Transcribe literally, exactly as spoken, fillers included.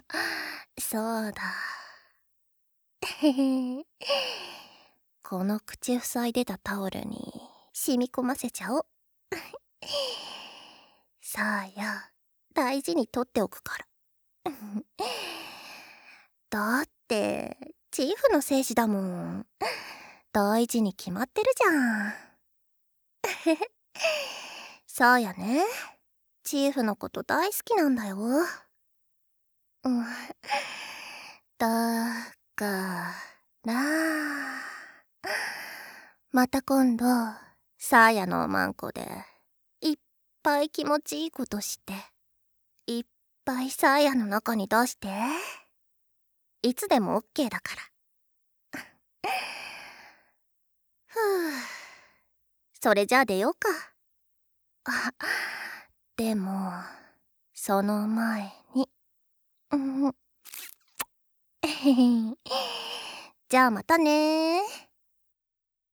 そうだ。へへ。この口塞いでたタオルに染み込ませちゃおう。さあや、大事に取っておくから。だって、チーフの精子だもん。大事に決まってるじゃん。さあやね、チーフのこと大好きなんだよ。うん。だから、また今度、サーヤのおまんこで、いっぱい気持ちいいことして、いっぱいサーヤの中に出して。いつでもオッケーだから。ふぅ。それじゃあ出ようか。あ、でも、その前に。うん。じゃあまたねー。